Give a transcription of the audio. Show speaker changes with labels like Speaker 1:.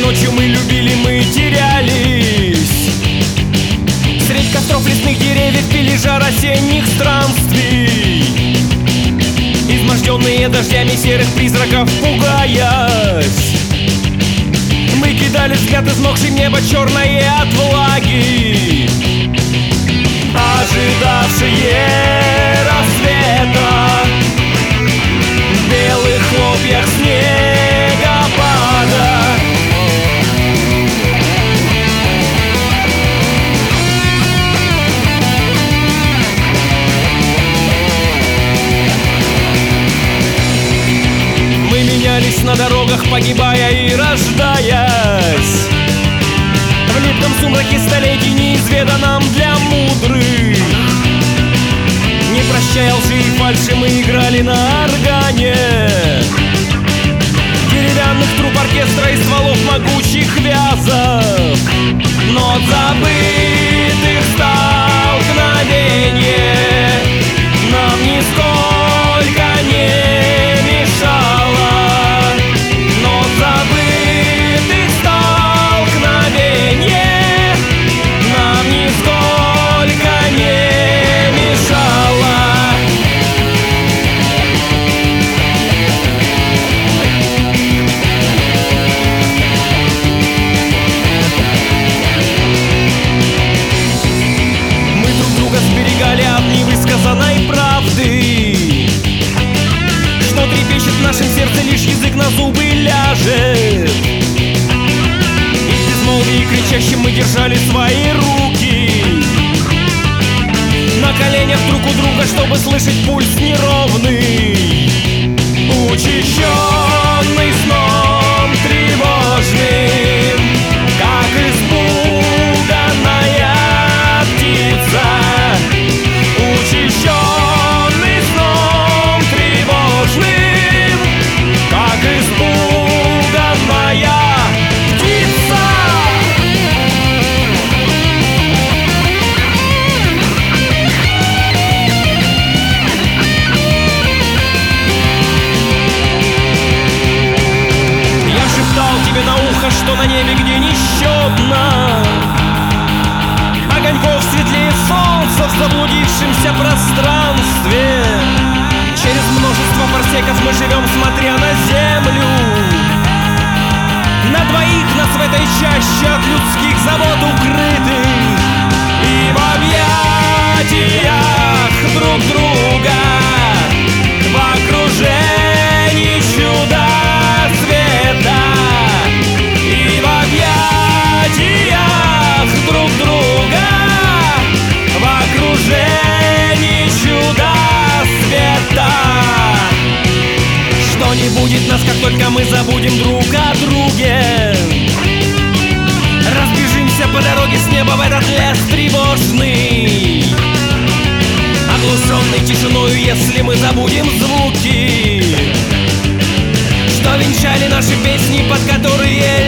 Speaker 1: ночью мы любили, мы терялись. Средь костров лесных деревьев пили жар осенних странствий, изможденные дождями серых призраков пугаясь. Мы кидали взгляд измокший в небо черное от влаги, ожидавшие рассвета в белых хлопьях снегопада. Мы менялись на дорогах, погибая и рождаясь в липком сумраке столетий, неизведанном для мудрых. Не прощая лжи и фальши, мы играли на органе деревянных труб оркестра и стволов могучих вязов. Но от забытых столкновение нам нисколько не мешало. Но от забытых столкновение нам нисколько не мешало. Мы друг друга сберегали от невысказанной правды, что трепещет в нашем сердце, лишь язык на зубы ляжет. И в безмолвии кричащим мы держали свои руки на коленях друг у друга, чтобы слышать пульс неровный, учащенный сном тревожным, как испуганная птица. Учащенный сном тревожным, как испуганная птица. Я шептал тебе на ухо, что на небе, где несчетно огоньков светлее солнца в заблудившемся пространстве, через множество парсеков мы живем, смотря на землю. На двоих нас в этой чаще от людских забот укрытых, и в объятиях друг друга, в окружении чуда света, и в объятиях друг друга, в окружении чуда света. Что не будет нас, как только мы забудем друг о друге. Разбежимся по дороге с неба в этот лес тревожный, оглушенный тишиною, если мы забудем звуки, что венчали наши песни, под которые